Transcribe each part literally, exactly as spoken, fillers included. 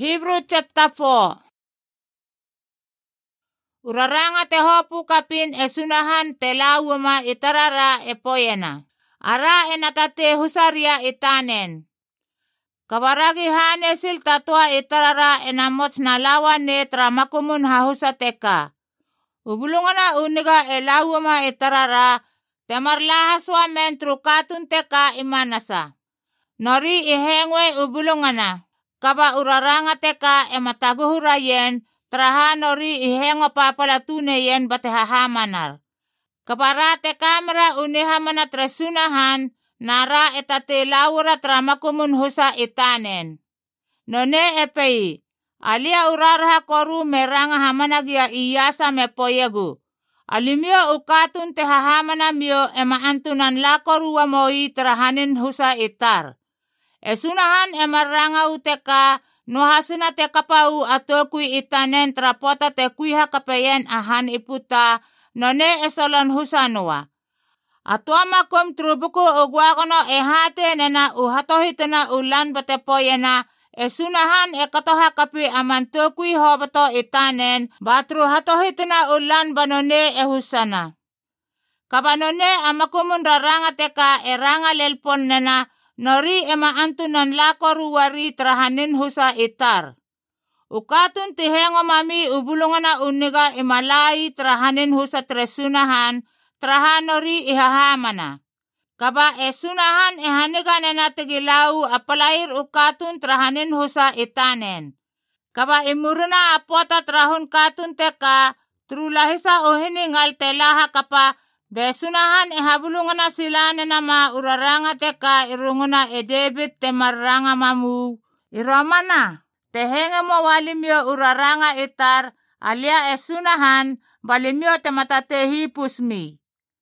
Hebrew chapter four. Uraranga te hopu kapin e sunahan te lauama itarara e poyena. Ara e natate husaria itanen. Kabaragi hanesil tatua itarara e namots na lawa ne tramakumun hahusa teka. Ubulungana uniga e lauama itarara te marlahaswa men trukatun teka imanasa. Nori ihengwe ubulungana. Kaba uraranga teka e mataguhura yen, traha nori ihengo papalatune yen bate hahamanar. Kabara te kamera unihamana tresunahan, nara etate laura tramakumun husa itanen. None epei, alia uraraha koru meranga hamanagia iyasa me poyegu. Alimio ukatun te hahamana mio ema antunan la koru wa moi trahanin husa itar. Esunahan emaranga uteka nohasina te kapau atokui itanen trapota te kuiha kapeyen ahan iputa none esolon husanua. Atuama kom trubuku ugwagono ehate nena uhatohitena ulan bate poyena esunahan ekatoha kapi amantokui hobato itanen batru hatohitena ulan banone ehusana. Kabanone amakumun raranga teka eranga lelpon nena nori ema antunan lakoru wari trahanin husa itar. Ukatun tihengo mami ubulungana uniga imalai trahanin husa tresunahan, trahanori ihahamana. Kaba esunahan ihaniga nena tigilau apalair ukatun trahanin husa itanen. Kaba imuruna apota trahun katun teka, trulahisa ohini ngal telaha kapa, besunahan ihabulungana sila nama uraranga teka irunguna e David te maranga mamu. Iromana, tehenge mo walimyo uraranga itar, alia esunahan, balimyo te matatehi pusmi.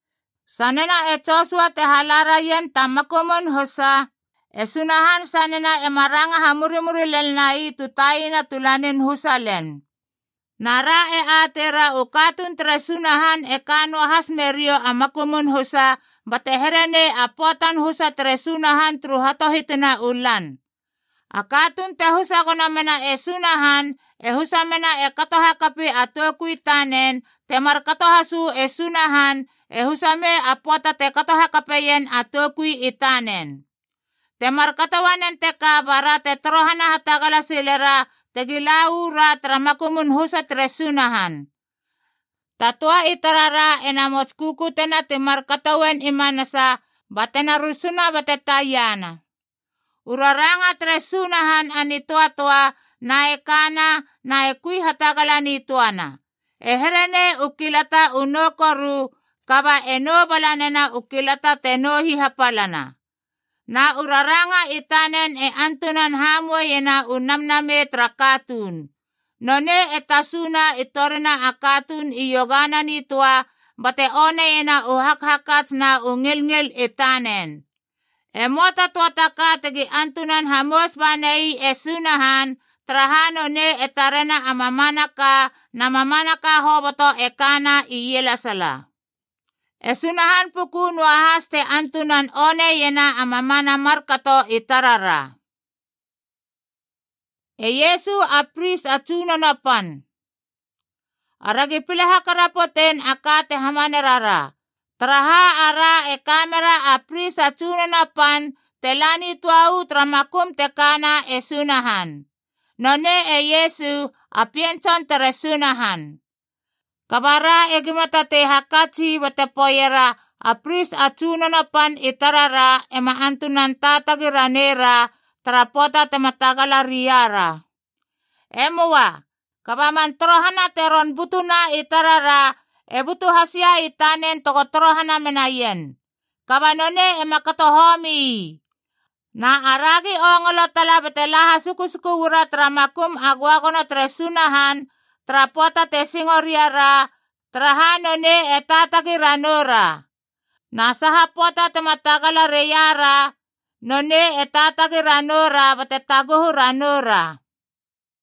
Sanena e Joshua te halara yen tamakumon hosa, esunahan sanena e maranga hamurimuri lelnai tutayina tulanin husalen. Nara e atera ukatun tresunahan e kano hasmerio amakumun husa bateherene apotan husa tresunahan truhatohitina ulan. Akatun te husa kona mena e sunahan e husa mena e katohakapi atokui tanen temar katohasu e sunahan e husa me apota te katohakapeyen atokui itanen. Temar katawanen teka bara te trohana hatagala silera tegilau ra tramakumun husa tresunahan. Tatua itarara enamot kuku tena temar katawen imanasa batena rusuna batetayana. Uraranga tresunahan anitua-tua na ekana na ekui hatagala ni tuana. Eherene ukilata unokoru kaba enobalanena ukilata tenohi hapalana. Na uraranga itanen e antunan hamwe yena unamname trakatun. None etasuna itorina akatun iyogana nitua bate one yena uhak-hakat na ungil-ngil itanen. Emota tuataka tegi antunan hamos banei esunahan trahano ne etarena amamanaka na mamanaka hoboto ekana iyelasala. Esunahan puku nuahas te antunan one yena amamana markato itarara. E Yesu apris atunanapan. Aragi pilaha karapoten akate hamanerara. Traha ara e kamera apris atunanapan telani tuau tramakum tekana esunahan. None e Yesu apienton teresunahan. Kabara egimata te hakati batepoyera apris atunanapan itarara ema antunan tatagiranera trapota tematagala riara. Emua, kabaman trohana teron butuna itarara e butu hasia itanen toko trohana menayen. Kabanone ema katohomi. Na aragi ongolo tala betelaha suku-suku wura tramakum agwagono tresunahan trapota te singoriara, trahanone etataki ranora. Nasaha pota tematagala reyara, none etataki ranora batetaguhu ranora.